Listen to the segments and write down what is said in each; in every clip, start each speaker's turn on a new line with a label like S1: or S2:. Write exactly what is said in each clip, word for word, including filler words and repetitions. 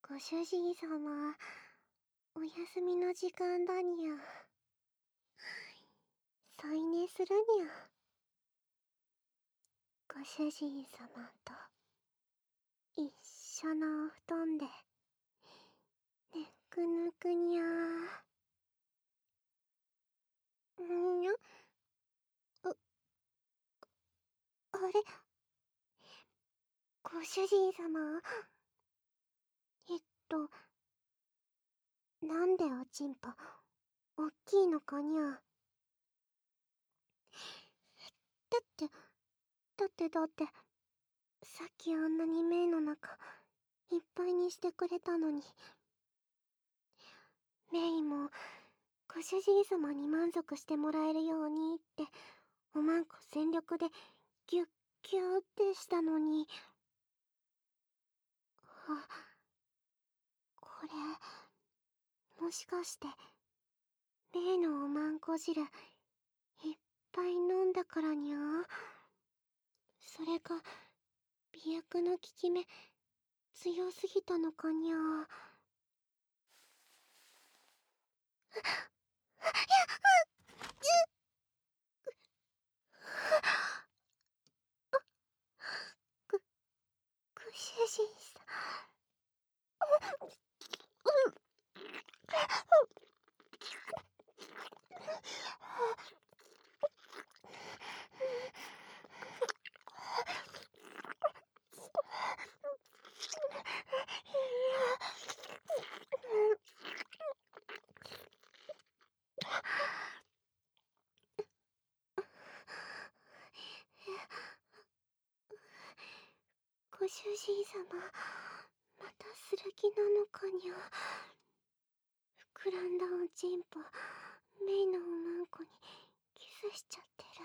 S1: ご主人様、お休みの時間だにゃ。添い寝するにゃ。ご主人様と一緒のお布団でぬくぬくにゃ。んにゃ。あ、あれ、ご主人様。えっと、なんでおちんぽ、おっきいのかにゃ。だって、だってだって、さっきあんなに目の中、いっぱいにしてくれたのに。メイも、ご主人様に満足してもらえるようにって、おまんこ全力で、ギュッギューってしたのに。あ、これ、もしかして、例のおまんこ汁、いっぱい飲んだからにゃ。それか、美薬の効き目、強すぎたのかにゃ。ご、ご主人さん。ご主人様、またする気なのかにゃ。膨らんだおちんぽ、メイのおまんこにキスしちゃってる。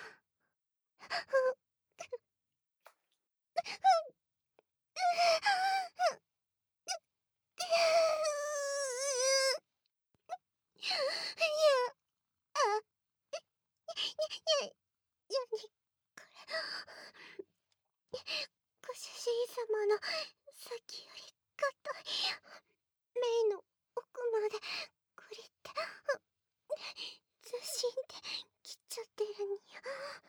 S1: いや、あ、や、や、やに、これ、ご主人様の、さっきより、かたい、メイの奥まで、グリって、ずしんって切っちゃってるにゃ。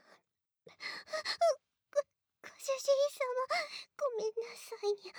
S1: ご、ご主人様、ごめんなさいにゃ。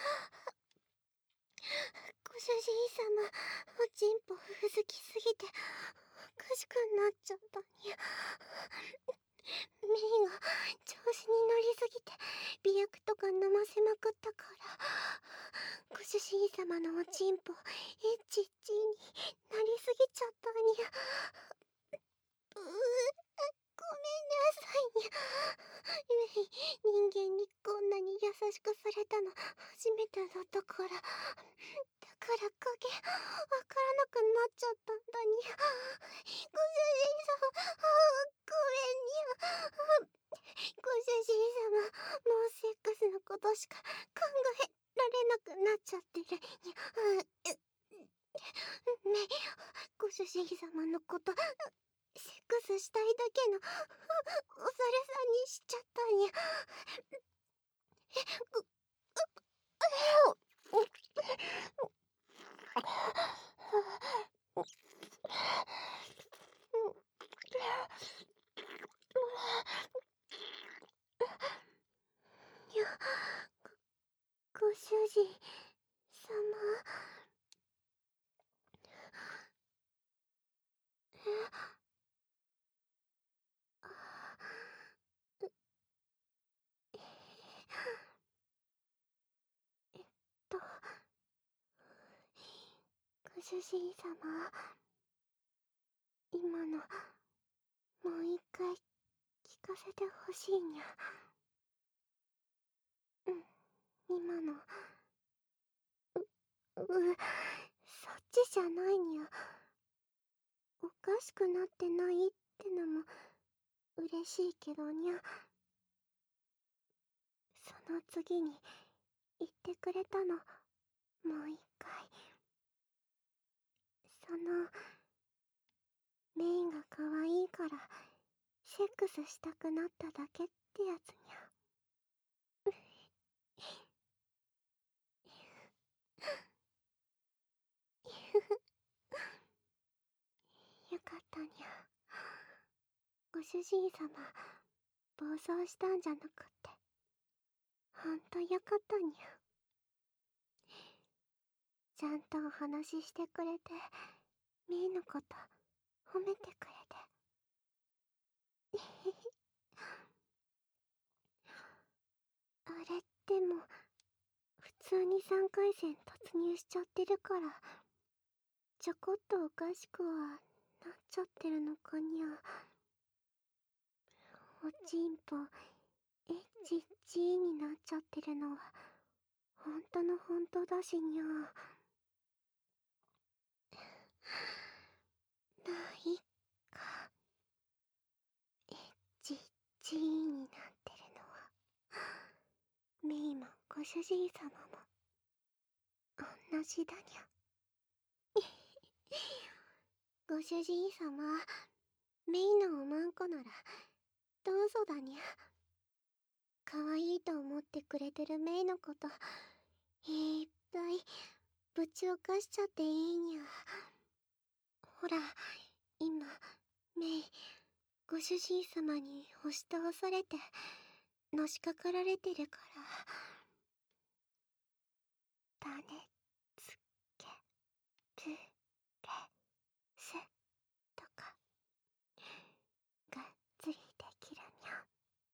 S1: ご主人様、おちんぽうずきすぎて、おかしくなっちゃったにゃ。メイが調子に乗りすぎて、美薬とか飲ませまくったから、ご主人様のおちんぽ、エッチッチになりすぎちゃったにゃ。うー、ごめんなさいにゃ。メイ、人間にこんなに優しくされたの初めてだったから、だから影、わからなくなっちゃったんだにゃ。ご主人様、ごめんにゃ。ご主人様、もうセックスのことしか考えられなくなっちゃってるにゃ。メイ、ご主人様のこと、セックスしたいだけの、お猿さんにしちゃったにゃ。ご、にゃ、ご、ご主人様。え、あ、う、え、えっと、ご主人様、今の、もう一回、聞かせてほしいにゃ。うん、今の、う、う、そっちじゃないにゃ。おかしくなってないってのも、嬉しいけどにゃ。その次に、言ってくれたの、もう一回。その、メイが可愛いから、セックスしたくなっただけってやつにゃ。 主人様、暴走したんじゃなくって、ほんとよかったにゃ。ちゃんとお話ししてくれて、みーのこと褒めてくれて。あれでも、普通にさんかいせん突入しちゃってるから、ちょこっとおかしくはなっちゃってるのかにゃ。おちんぽ、エッチチーになっちゃってるのは、ほんとのほんとだしにゃ。ないか。エッチチーになってるのは、メイもご主人様も、同じだにゃ。ご主人様、メイのおまんこなら、どうぞだにゃ。かわいいと思ってくれてるメイのこと、いっぱい、ぶちおかしちゃっていいにゃ。ほら、今、メイ、ご主人様に押し倒されて、のしかかられてるから。種、つけ、プ、レ、ス、とか、がっつりできるにゃ。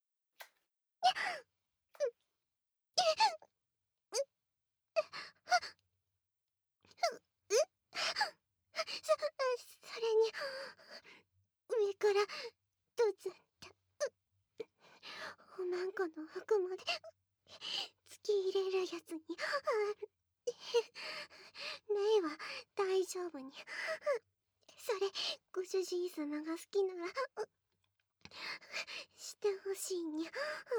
S1: そ、それに、上から、ドツンと、おまんこの奥まで、突き入れるやつに、メイは大丈夫に。それ、ご主人様が好きなら、してほしいにゃ。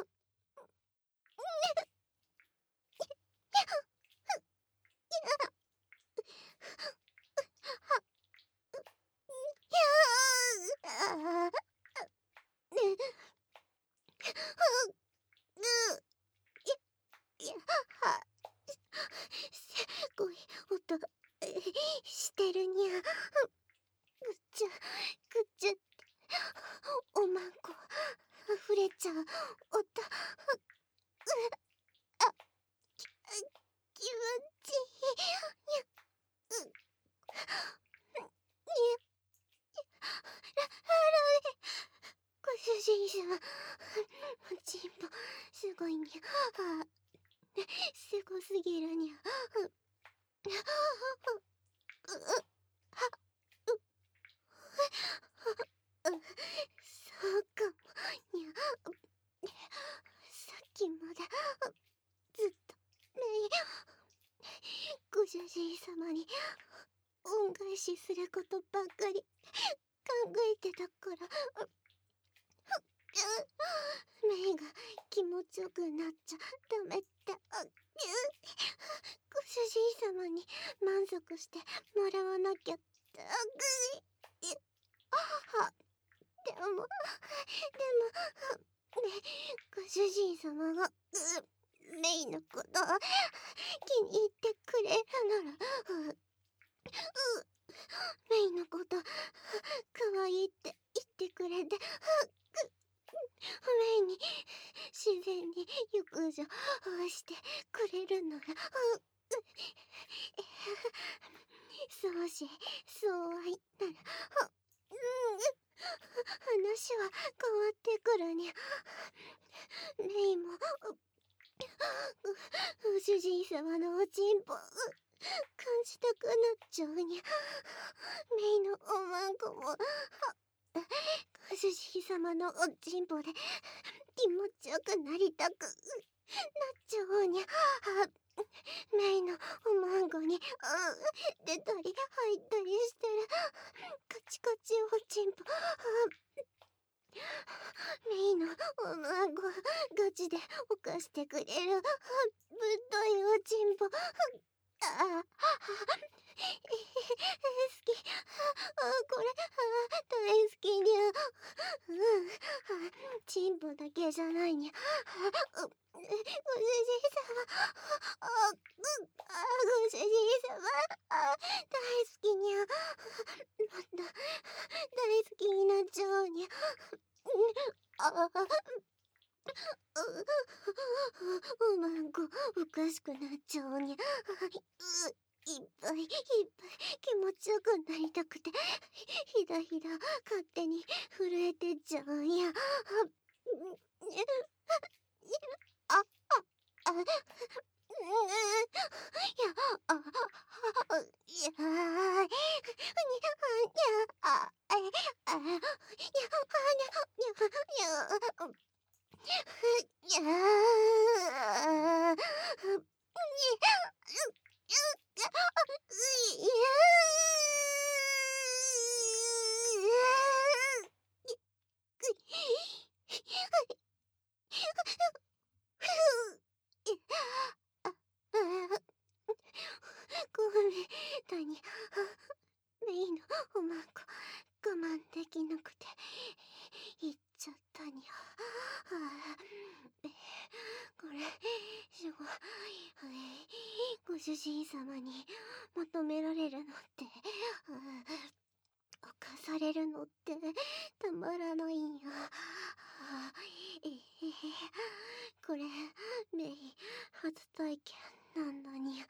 S1: すごい音してるにゃ。ぐっちゃぐっちゃっておまんこ溢れちゃう音。あ、気持ちいいにゃ。にゃ、ご主人様、おちんぽすごいにゃ。すごすぎるにゃ。そうかもにゃ。さっきまでずっとメイご主人様に恩返しすることばっかり考えてたからメイが気持ちよくなっちゃダメって。ご主人様に満足してもらわなきゃ。でもでもね、ご主人様がメイのこと気に入ってくれるなら、メイのことかわいいって言ってくれて、メイに自然に浴場してくれるなら、そうしそうあいなら、話は変わってくるにゃ。メイもご主人様のおちんぽ感じたくなっちゃうにゃ。メイのおまんこもご主人様のおちんぽで気持ちよくなりたくなっちゃうにゃ。メイのおまんこに出たり入ったりしてるカチカチおちんぽ、メイのおまんこガチで犯してくれるぶっといおちんぽ、ああ、好き、これ大好きにゃ。うん、チンポだけじゃないにゃ。ご主人様、あ、ご主人様、大好きにゃ。また大好きになっちゃうにゃ。 おまんこおかしくなっちゃうにゃ。いっぱいいっぱい気持ちよくなりたくてひだひだ勝手に震えてっちゃうんや。あああいやああいやにゃにゃああにゃにゃにゃにゃにゃごめんだにメイのおまんこ我慢できなくて言っちゃったにゃ。これしょご主人様に求められるのって犯されるのってたまらないんや。ええこれメイ初体験なんだにゃ。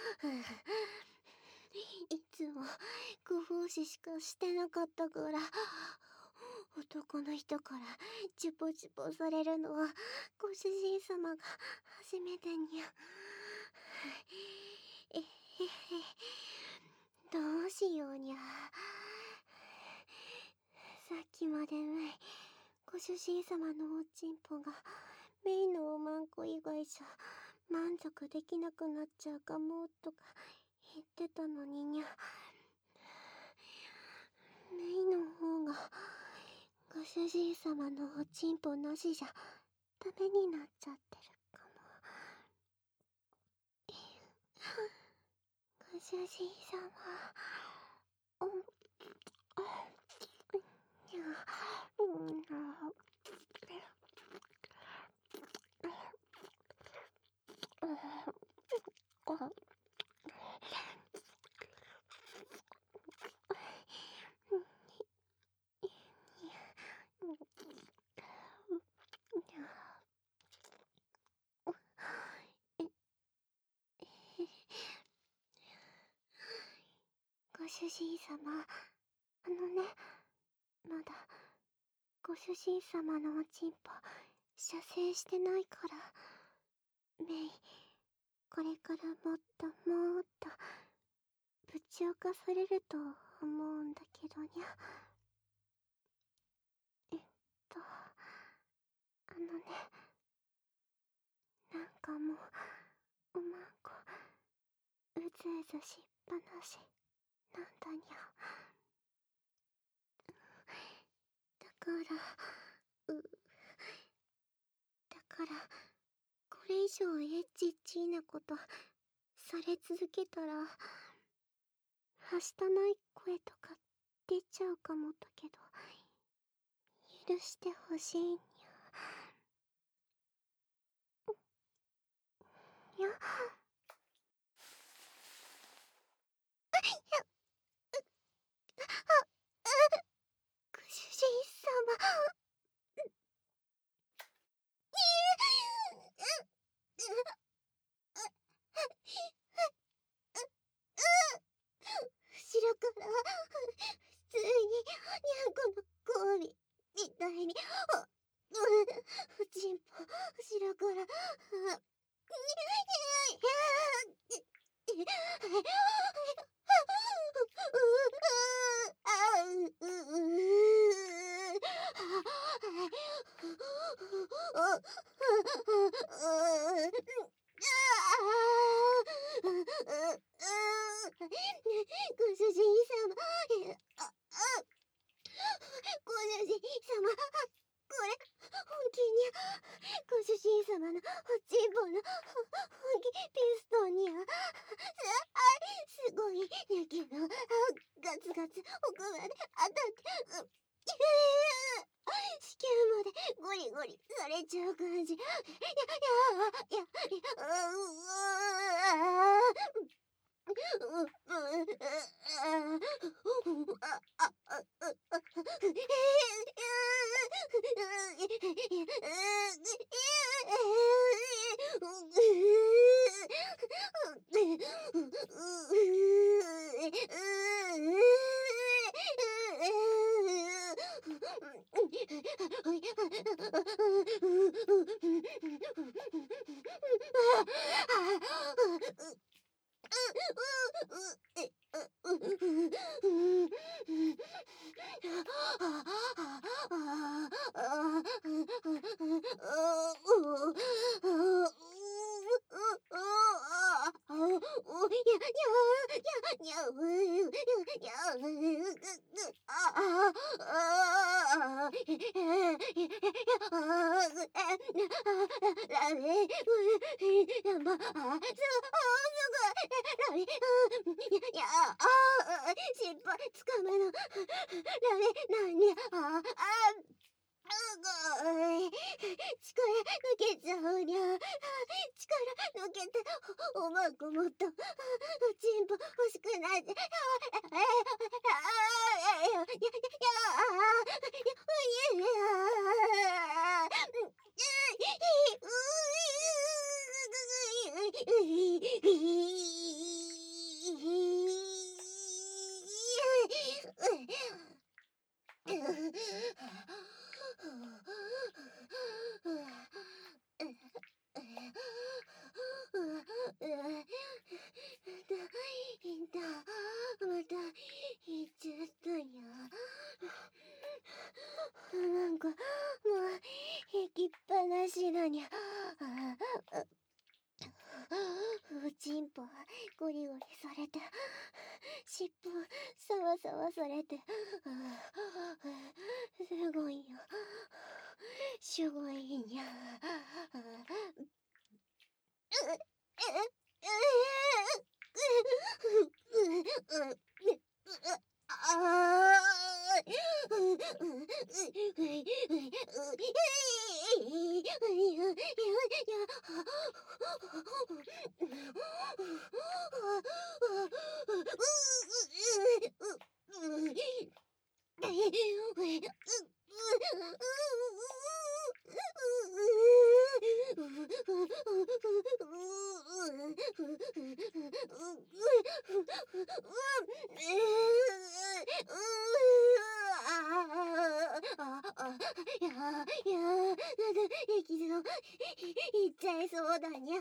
S1: いつもご奉仕しかしてなかったから男の人からチュポチュポされるのはご主人様が初めてにゃ。えへへどうしようにゃ。さっきまでメイご主人様のおちんぽがメイのおまんこ以外じゃ満足できなくなっちゃうかもとか言ってたのににゃ。メイの方がご主人様のおちんぽなしじゃダメになっちゃってるかも。ご主人様おにゃうんあご主人様あのねまだご主人様のおちんぽ射精してないからメイこれからもっともっとぶちおかされると思うんだけどにゃ。えっとあのねなんかもうおまんこうずうずしっぱなしなんだにゃ。だからうだからこれ以上エッチッチーなことされ続けたらはしたない声とか出ちゃうかもだけど許してほしいにゃ。にゃご主人様後ろから普通ににゃんこの交尾みたいにおおちんぽ後ろからあご主人様ご主人様これ本気にご主人様のおちんぽの本気ピストンにゃすごいやけどガツガツ奥まで当たって子宮までゴリゴリされちゃう感じ。いやいやいやいやうう失敗つかめのラメなにゃああ力抜けちゃうにゃ力抜けておまくもっとチンポ欲しくなってまた行っちゃったにゃ。なんかもう行きっぱなしだにゃ。おちんぽゴリゴリされて尻尾さわさわされてすごいよすごいにゃ。いっちゃいそうだにゃ。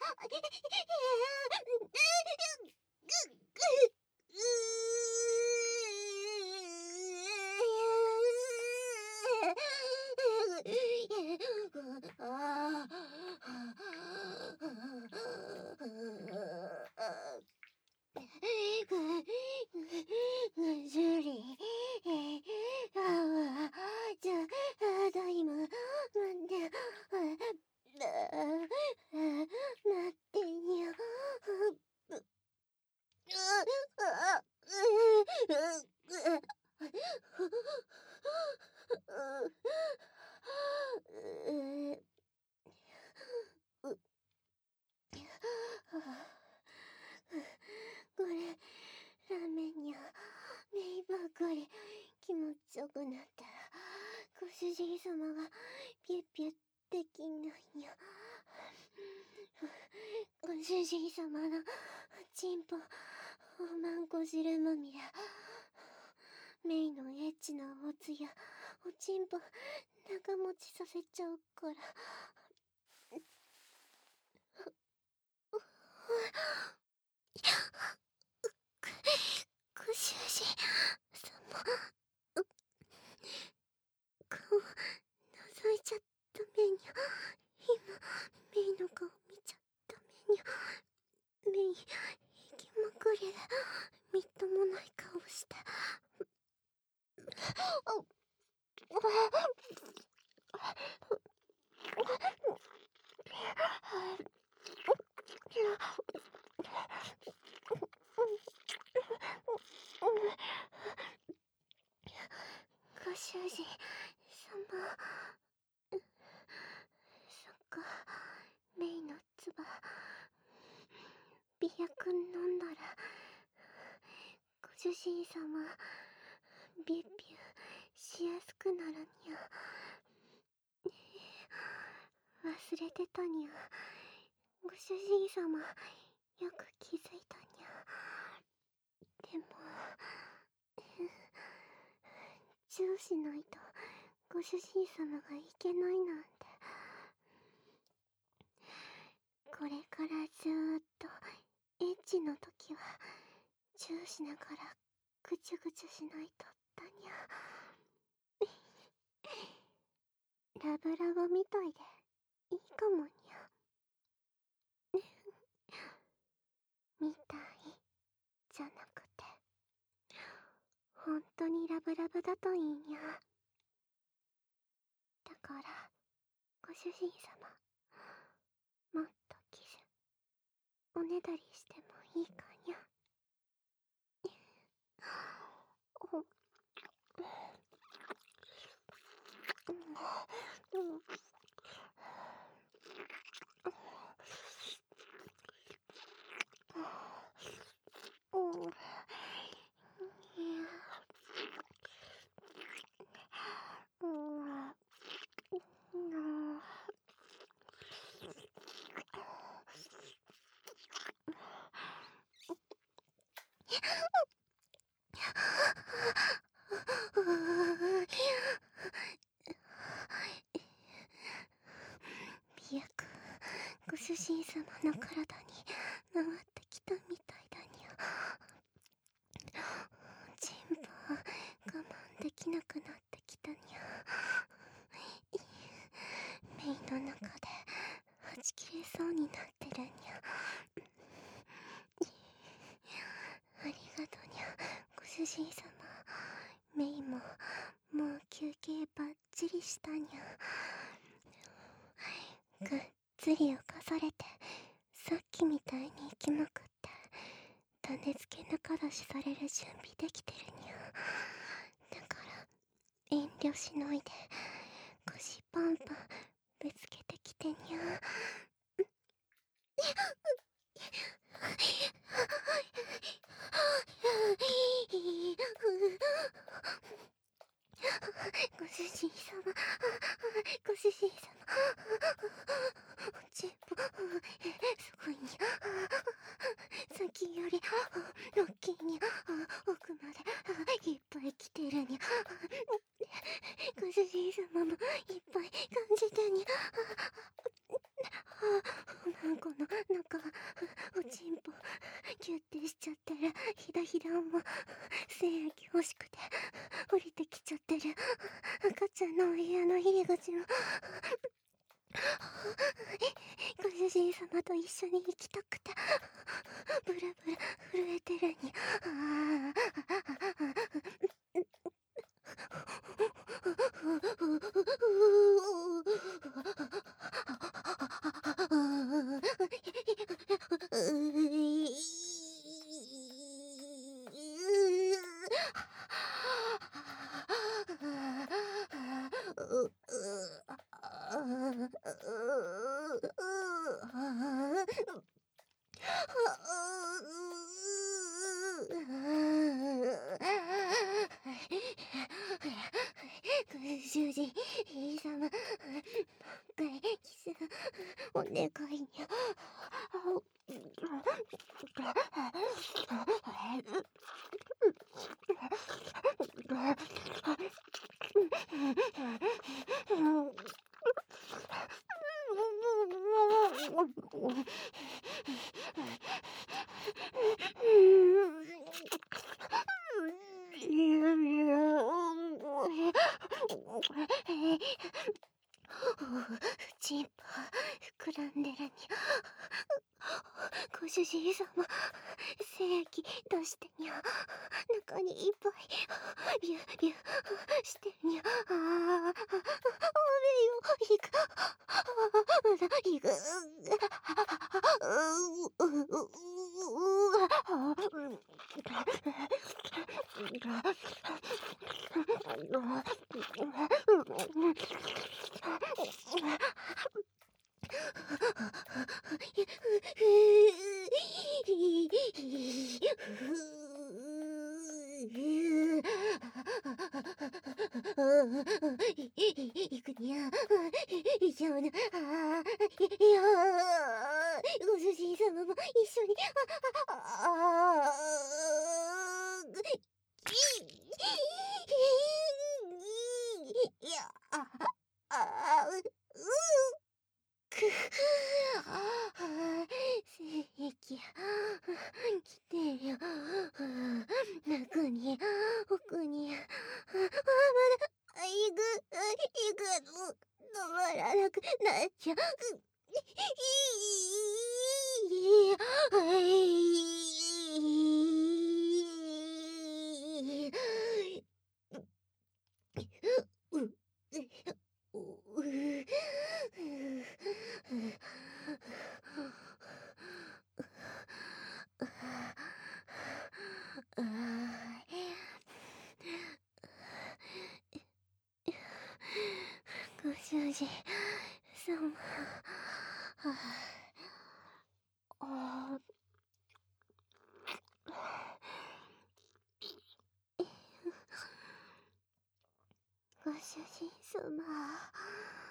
S1: ジュリー、ああ、じゃあ、だいま、待って、待ってにゃ。これラーメンにゃメイばっかり気持ちよくなったらご主人様がピュッピュッできないにゃ。ご主人様のチンポおまんこ汁まみれ、メイのエッチなおつやおちんぽ長持ちさせちゃうから。ご主人様、顔覗いちゃダメにゃ。今メイの顔見ちゃダメにゃ。メイ息まくりでみっともない顔して。ご主人様、そっか、メイの唾美薬飲んだらご主人様ビュッビュしやすくなるにゃ。 忘れてたにゃ。ご主人様、よく気づいたにゃ。でも、チューしないとご主人様がいけないなんて。これからずーっとエッチの時はチューしながらぐちゅぐちゅしないとだにゃ。ラブラブみたいでいいかもにゃ。みたいじゃなくて、本当にラブラブだといいにゃ。だからご主人様、もっとキスおねだりしてもいいかにゃ。おうん美薬、ご主人様の体に回ってきたみたいだにゃ。チンポ我慢できなくなってきたにゃ。メイの中ではち切れそうになってるにゃ。ありがとにゃ、ご主人様。メイももう休憩ばっちりしたにゃ。ぐっつり浮かされて、さっきみたいに行きまくって種付け抜か出しされる準備できてるにゃ。だから遠慮しないで腰パンパンぶつけてきてにゃ。ご主人様、ご主人様、チンポすごいにゃ。さっきより大きいにゃ。奥までいっぱい来てるにゃ。ご主人様もいっぱい感じてにゃ。マンコの中、おちんぽギュッてしちゃってるひだひだも精液欲しくて降りてきちゃってる赤ちゃんのお部屋の入り口もご主人様と一緒に行きたくてブラブラ震えてるにゃ。ご主人様、キスお願いにゃ。チンポ膨らんでるにゃ。ご主人様、精液出してにゃ。中にいっぱいビュービューしてにゃ。ああ、おめよ、いく、まだいく。いくにゃ。以上の、あ一緒に、あ、あ、ああ、ぐ、い、いや、あ、あ、う、う、く、あ、咳、来てよ。中に、奥に、あ、まだ、行く、行くの、止まらなくなっちゃう。いい、はい。う、う、う、ご主人様、あ、ご主人様、